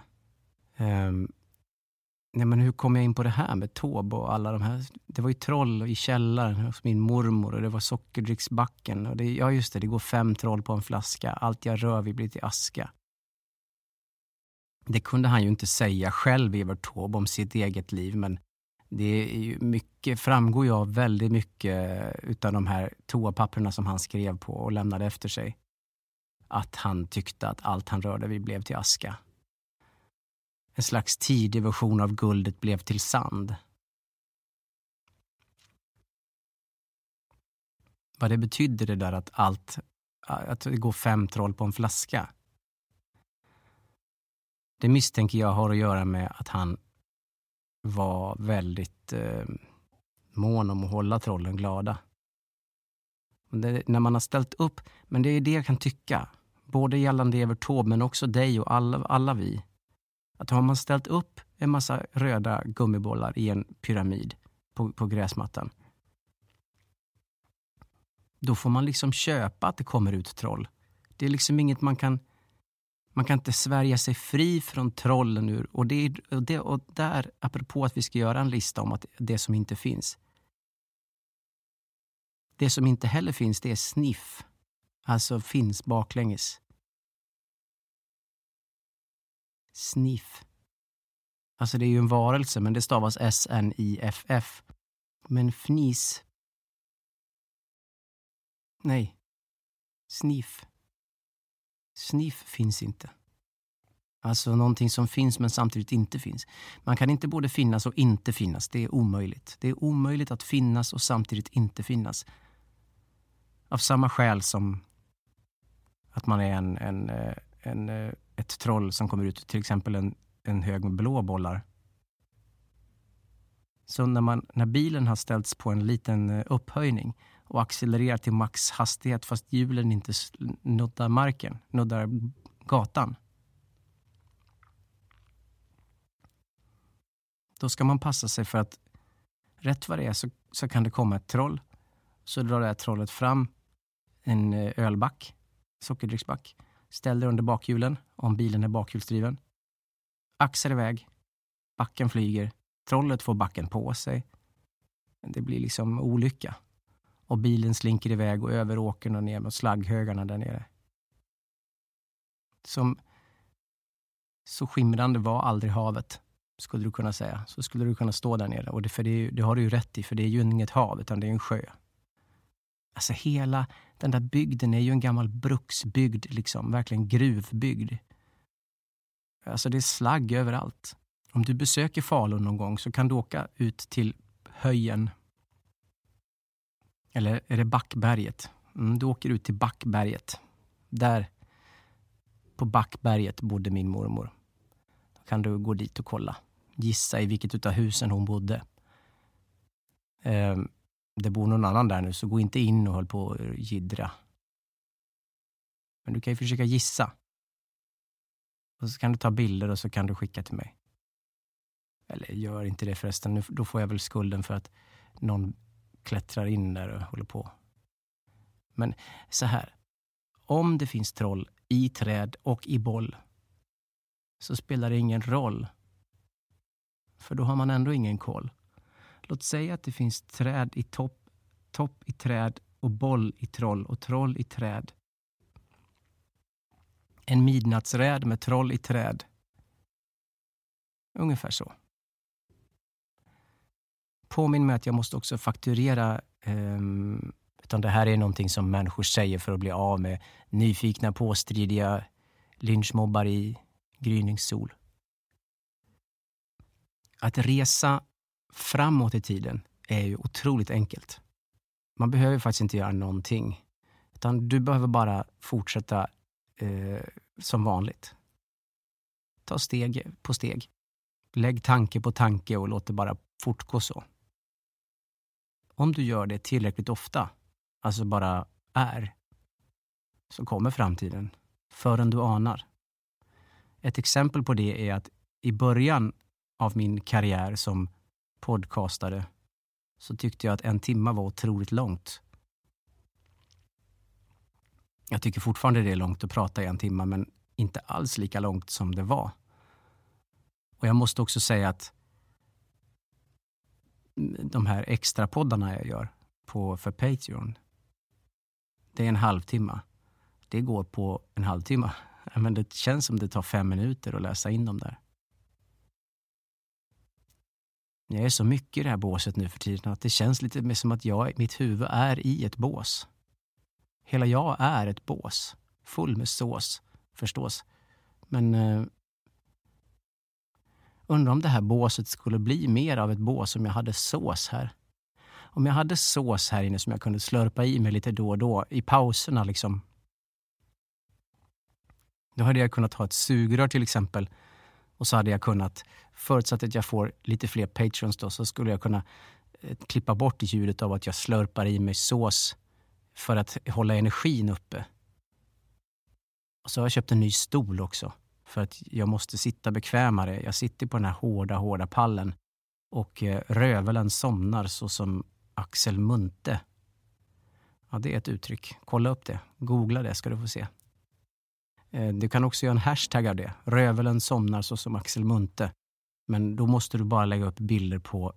Nej, men hur kom jag in på det här med Taube och alla de här? Det var ju troll i källaren hos min mormor och det var sockerdricksbacken. Och det går 5 troll på en flaska. Allt jag rör vid blir till aska. Det kunde han ju inte säga själv, Evert Taube, om sitt eget liv, men det är ju mycket, framgår ju av väldigt mycket utav de här toapapperna som han skrev på och lämnade efter sig. Att han tyckte att allt han rörde vid blev till aska. En slags tidig version av guldet blev till sand. Vad det betydde det där att det går 5 troll på en flaska. Det misstänker jag har att göra med att han var väldigt mån om att hålla trollen glada. När man har ställt upp, men det är det jag kan tycka, både gällande Evert Taube men också dig och alla vi, att har man ställt upp en massa röda gummibollar i en pyramid på gräsmattan, då får man liksom köpa att det kommer ut troll. Det är liksom inget man kan inte svärja sig fri från trollen ur. Och där, apropå att vi ska göra en lista om att det som inte finns. Det som inte heller finns, det är sniff. Alltså finns baklänges. Sniff. Alltså det är ju en varelse, men det stavas S-N-I-F-F. Men fnis. Nej. Sniff. Sniff finns inte. Alltså någonting som finns men samtidigt inte finns. Man kan inte både finnas och inte finnas. Det är omöjligt. Det är omöjligt att finnas och samtidigt inte finnas. Av samma skäl som att man är ett troll som kommer ut, till exempel en hög med blå bollar. Så när bilen har ställts på en liten upphöjning och accelererar till maxhastighet fast hjulen inte nuddar gatan, då ska man passa sig för att rätt vad det är så kan det komma ett troll. Så drar det här trollet fram en ölback, sockerdricksback, ställer under bakhjulen om bilen är bakhjulsdriven. Axar iväg, backen flyger, trollet får backen på sig. Det blir liksom olycka. Och bilen slinker iväg och över åkern och ner mot slagghögarna där nere. Så skimrande var aldrig havet, skulle du kunna säga. Så skulle du kunna stå där nere. Och det har du ju rätt i, för det är ju inget hav utan det är en sjö. Alltså hela den där bygden är ju en gammal bruksbygd, liksom, verkligen gruvbygd. Alltså det är slagg överallt. Om du besöker Falun någon gång så kan du åka ut till höjen. Eller är det Backberget? Du åker ut till Backberget. Där på Backberget bodde min mormor. Då kan du gå dit och kolla. Gissa i vilket utav husen hon bodde. Det bor någon annan där nu, så gå inte in och håll på och jiddra. Men du kan ju försöka gissa. Och så kan du ta bilder och så kan du skicka till mig. Eller gör inte det förresten. Nu, då får jag väl skulden för att någon klättrar in där och håller på. Men så här. Om det finns troll i träd och i boll så spelar det ingen roll. För då har man ändå ingen koll. Låt säga att det finns träd i topp i träd och boll i troll och troll i träd. En midnattsräd med troll i träd. Ungefär så. Påminn mig att jag måste också fakturera, utan det här är någonting som människor säger för att bli av med nyfikna, påstridiga lynchmobbar i gryningssol. Att resa framåt i tiden är ju otroligt enkelt. Man behöver faktiskt inte göra någonting. Utan du behöver bara fortsätta som vanligt. Ta steg på steg. Lägg tanke på tanke och låt det bara fortgå så. Om du gör det tillräckligt ofta, alltså bara så kommer framtiden förrän du anar. Ett exempel på det är att i början av min karriär som podcastare så tyckte jag att 1 timme var otroligt långt. Jag tycker fortfarande det är långt att prata i 1 timme, men inte alls lika långt som det var. Och jag måste också säga att de här extra poddarna jag gör för Patreon, det är 1/2 timme. Det går på 1/2 timme. Men det känns som det tar 5 minuter att läsa in dem där. Jag är så mycket i det här båset nu för tiden att det känns lite mer som att mitt huvud är i ett bås. Hela jag är ett bås. Full med sås, förstås. Men undrar om det här båset skulle bli mer av ett bås om jag hade sås här. Om jag hade sås här inne som jag kunde slurpa i mig lite då och då i pauserna liksom. Då hade jag kunnat ha ett sugrör till exempel. Och så hade jag kunnat, förutsatt att jag får lite fler patrons då, så skulle jag kunna klippa bort ljudet av att jag slurpar i mig sås för att hålla energin uppe. Och så har jag köpt en ny stol också. För att jag måste sitta bekvämare. Jag sitter på den här hårda pallen. Och rövelen somnar så som Axel Munthe. Ja, det är ett uttryck. Kolla upp det. Googla det ska du få se. Du kan också göra en hashtag av det. Rövelen somnar så som Axel Munthe. Men då måste du bara lägga upp bilder på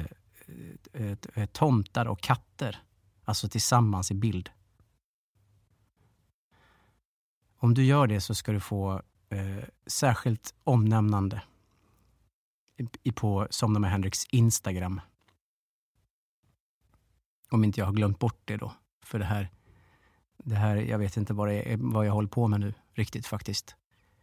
tomtar och katter. Alltså tillsammans i bild. Om du gör det så ska du få särskilt omnämnande på Somna med Henriks Instagram. Om inte jag har glömt bort det då. För det här jag vet inte vad jag håller på med nu riktigt faktiskt.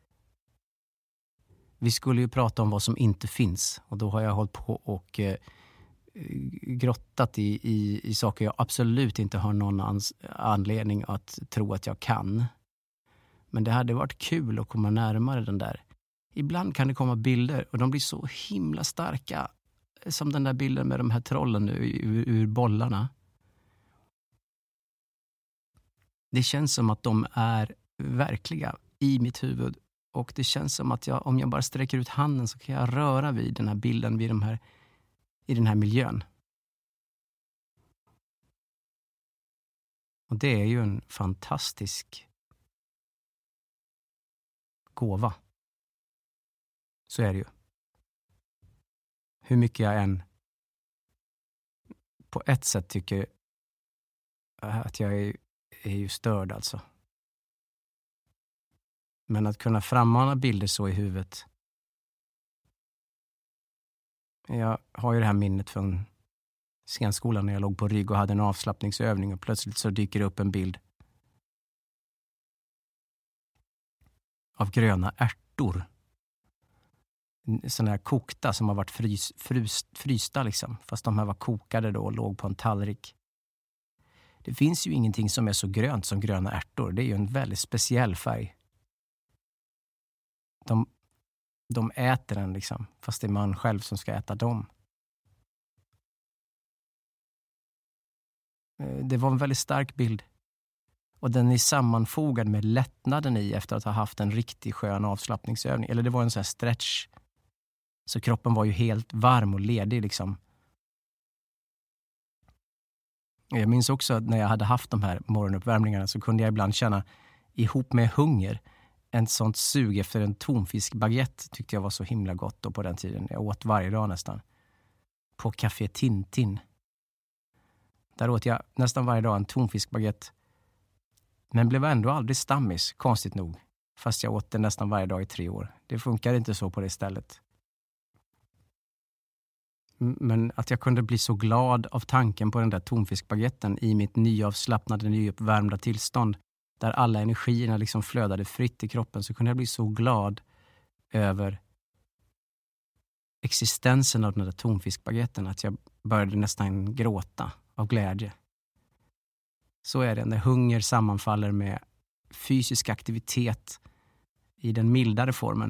Vi skulle ju prata om vad som inte finns. Och då har jag hållit på och grottat i saker jag absolut inte har någon anledning att tro att jag kan. Men det hade varit kul att komma närmare den där. Ibland kan det komma bilder och de blir så himla starka som den där bilden med de här trollen nu ur bollarna. Det känns som att de är verkliga i mitt huvud. Och det känns som att om jag bara sträcker ut handen så kan jag röra vid den här bilden i den här miljön. Och det är ju en fantastisk gåva. Så är det ju. Hur mycket jag än på ett sätt tycker att jag är ju störd alltså. Men att kunna frammana bilder så i huvudet. Jag har ju det här minnet från scenskolan när jag låg på rygg och hade en avslappningsövning och plötsligt så dyker det upp en bild av gröna ärtor. Sådana här kokta som har varit frysta liksom. Fast de här var kokade då och låg på en tallrik. Det finns ju ingenting som är så grönt som gröna ärtor. Det är ju en väldigt speciell färg. De äter den liksom. Fast det är man själv som ska äta dem. Det var en väldigt stark bild. Och den är sammanfogad med lättnaden i efter att ha haft en riktigt skön avslappningsövning. Eller det var en sån här stretch. Så kroppen var ju helt varm och ledig liksom. Jag minns också att när jag hade haft de här morgonuppvärmningarna så kunde jag ibland känna ihop med hunger en sånt sug efter en tonfiskbaguette tyckte jag var så himla gott då på den tiden. Jag åt varje dag nästan. På Café Tintin. Där åt jag nästan varje dag en tonfiskbaguette. Men blev ändå aldrig stammis, konstigt nog. Fast jag åt den nästan varje dag i 3 år. Det funkar inte så på det stället. Men att jag kunde bli så glad av tanken på den där tonfiskbaguetten i mitt nyavslappnade, nyuppvärmda tillstånd där alla energierna liksom flödade fritt i kroppen, så kunde jag bli så glad över existensen av den där tonfiskbaguetten att jag började nästan gråta av glädje. Så är det när hunger sammanfaller med fysisk aktivitet i den mildare formen.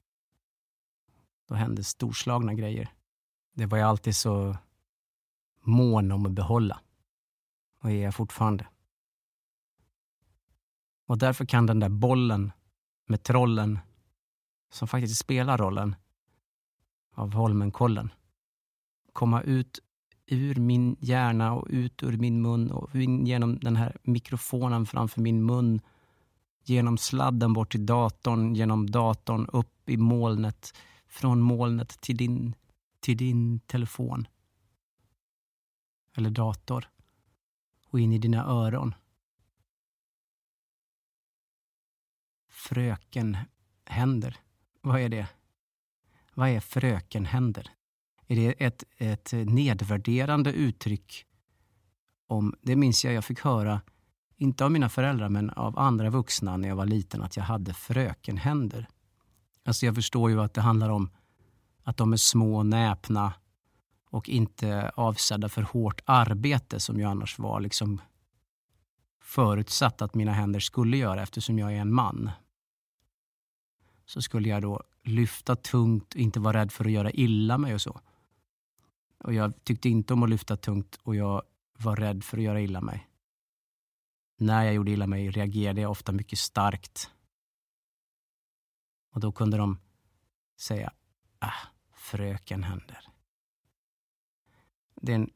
Då hände storslagna grejer. Det var jag alltid så mån om att behålla. Och är jag fortfarande. Och därför kan den där bollen med trollen som faktiskt spelar rollen av Holmenkollen komma ut ur min hjärna och ut ur min mun och genom den här mikrofonen framför min mun, genom sladden bort till datorn, genom datorn upp i molnet, från molnet till din telefon eller dator och in i dina öron. Frökenhänder. Vad är det? Vad är frökenhänder? Är det ett nedvärderande uttryck om, det minns jag fick höra, inte av mina föräldrar men av andra vuxna när jag var liten, att jag hade frökenhänder. Alltså jag förstår ju att det handlar om att de är små, näpna och inte avsedda för hårt arbete som ju annars var liksom förutsatt att mina händer skulle göra eftersom jag är en man. Så skulle jag då lyfta tungt och inte vara rädd för att göra illa mig och så. Och jag tyckte inte om att lyfta tungt och jag var rädd för att göra illa mig. När jag gjorde illa mig reagerade jag ofta mycket starkt. Och då kunde de säga, frökenhänder. Det är en...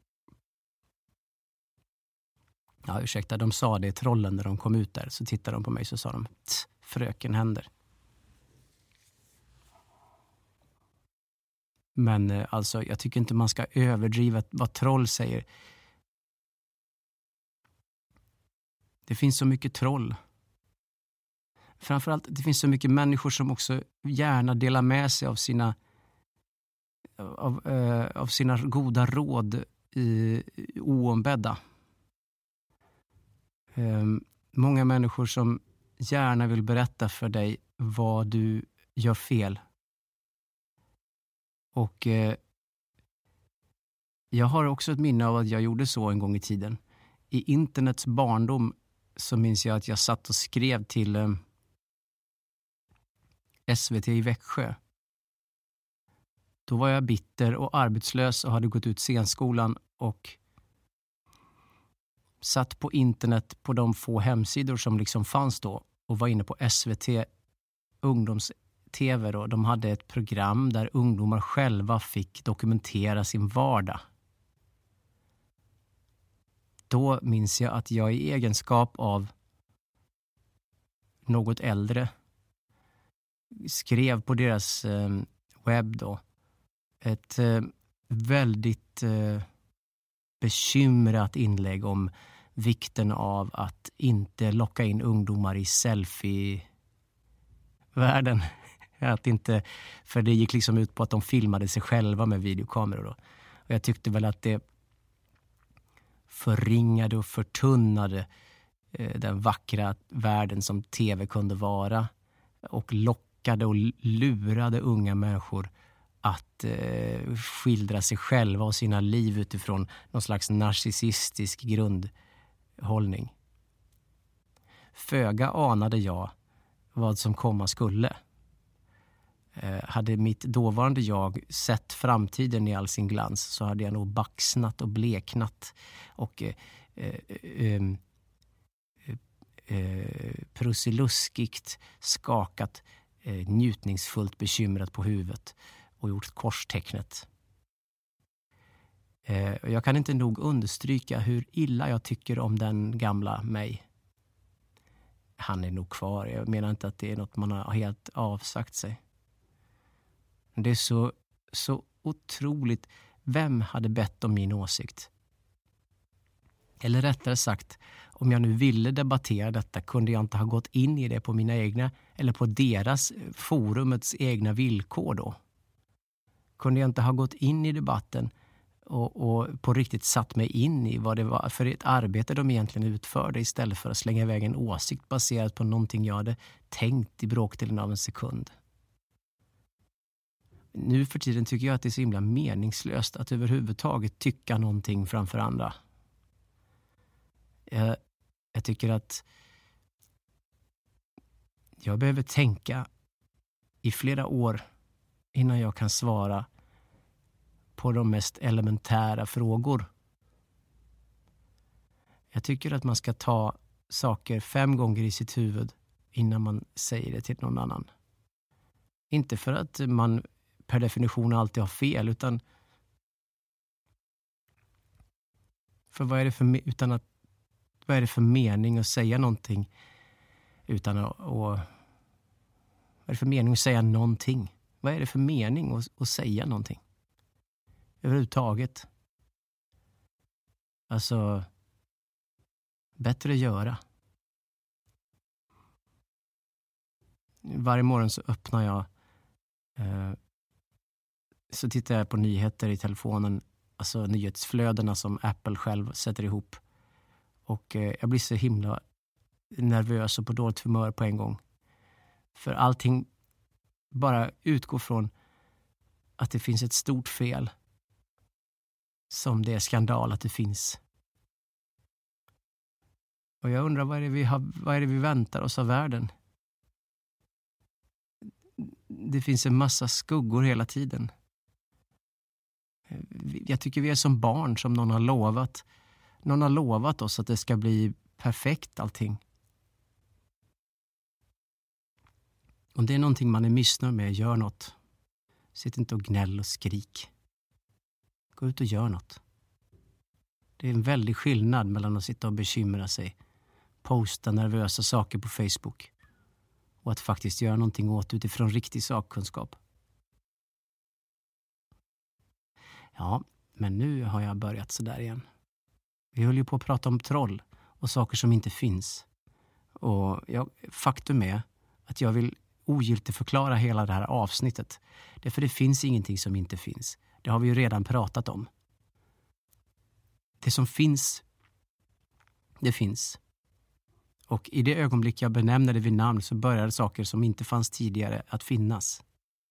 Ja, ursäkta, de sa det i trollen när de kom ut där. Så tittade de på mig så sa de, frökenhänder. Men alltså, jag tycker inte man ska överdriva vad troll säger. Det finns så mycket troll. Framförallt, det finns så mycket människor som också gärna delar med sig av sina goda råd oombedda. Många människor som gärna vill berätta för dig vad du gör fel. Och jag har också ett minne av att jag gjorde så en gång i tiden. I internets barndom så minns jag att jag satt och skrev till SVT i Växjö. Då var jag bitter och arbetslös och hade gått ut scenskolan och satt på internet på de få hemsidor som liksom fanns då och var inne på SVT ungdoms-TV då. De hade ett program där ungdomar själva fick dokumentera sin vardag. Då minns jag att jag i egenskap av något äldre skrev på deras webb då ett väldigt bekymrat inlägg om vikten av att inte locka in ungdomar i selfie-världen. Att inte, för det gick liksom ut på att de filmade sig själva med videokameror då. Och jag tyckte väl att det förringade och förtunnade den vackra världen som tv kunde vara och lockade och lurade unga människor att skildra sig själva och sina liv utifrån någon slags narcissistisk grundhållning. Föga anade jag vad som komma skulle. Hade mitt dåvarande jag sett framtiden i all sin glans så hade jag nog baxnat och bleknat och prusiluskigt skakat njutningsfullt bekymrat på huvudet och gjort korstecknet. Jag kan inte nog understryka hur illa jag tycker om den gamla mig. Han är nog kvar. Jag menar inte att det är något man har helt avsagt sig. Det är så otroligt. Vem hade bett om min åsikt? Eller rättare sagt, om jag nu ville debattera detta kunde jag inte ha gått in i det på mina egna eller på deras forumets egna villkor då. Kunde jag inte ha gått in i debatten och på riktigt satt mig in i vad det var för ett arbete de egentligen utförde istället för att slänga iväg en åsikt baserat på någonting jag hade tänkt i bråkdelen av en sekund. Nu för tiden tycker jag att det är så himla meningslöst att överhuvudtaget tycka någonting framför andra. Jag tycker att jag behöver tänka i flera år innan jag kan svara på de mest elementära frågor. Jag tycker att man ska ta saker 5 gånger i sitt huvud innan man säger det till någon annan. Inte för att man per definition alltid har fel, utan för vad är det för mening att säga någonting utan att vad är det för mening att säga någonting? Vad är det för mening att säga någonting? Överhuvudtaget. Alltså, bättre göra. Varje morgon så öppnar jag så tittar jag på nyheter i telefonen, alltså nyhetsflödena som Apple själv sätter ihop. Och jag blir så himla nervös och på dåligt humör på en gång. För allting bara utgår från att det finns ett stort fel som det är skandal att det finns. Och jag undrar vad är det vi väntar oss av världen? Det finns en massa skuggor hela tiden. Jag tycker vi är som barn som någon har lovat. Någon har lovat oss att det ska bli perfekt allting. Om det är någonting man är missnöjd med, gör något. Sitt inte och gnäll och skrik. Gå ut och gör något. Det är en väldig skillnad mellan att sitta och bekymra sig, posta nervösa saker på Facebook och att faktiskt göra någonting åt utifrån riktig sakkunskap. Ja, men nu har jag börjat så där igen. Vi höll ju på att prata om troll och saker som inte finns. Och faktum är att jag vill ogiltigförklara hela det här avsnittet. Därför det finns ingenting som inte finns. Det har vi ju redan pratat om. Det som finns, det finns. Och i det ögonblick jag benämner det vid namn så började saker som inte fanns tidigare att finnas.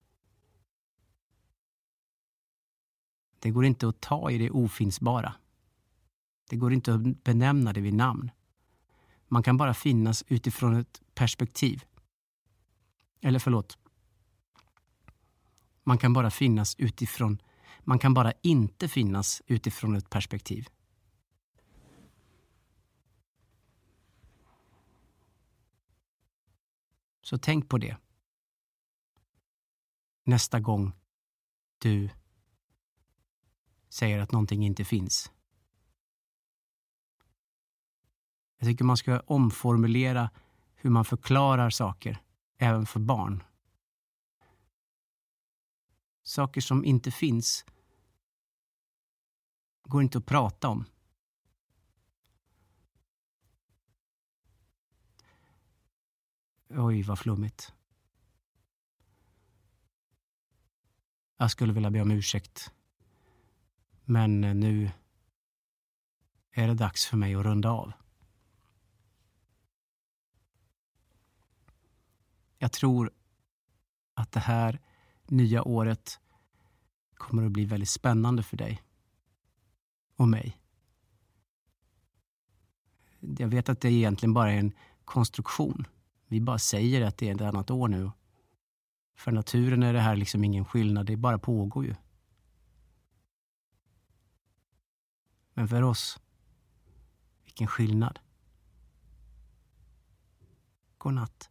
Det går inte att ta i det ofinnsbara. Det går inte att benämna det vid namn. Man kan bara finnas utifrån ett perspektiv. Eller förlåt. Man kan bara finnas utifrån, man kan bara inte finnas utifrån ett perspektiv. Så tänk på det. Nästa gång du säger att någonting inte finns. Jag tycker man ska omformulera hur man förklarar saker, även för barn. Saker som inte finns går inte att prata om. Oj, vad flummigt. Jag skulle vilja be om ursäkt. Men nu är det dags för mig att runda av. Jag tror att det här nya året kommer att bli väldigt spännande för dig och mig. Jag vet att det egentligen bara är en konstruktion. Vi bara säger att det är ett annat år nu. För naturen är det här liksom ingen skillnad, det bara pågår ju. Men för oss, vilken skillnad. God natt.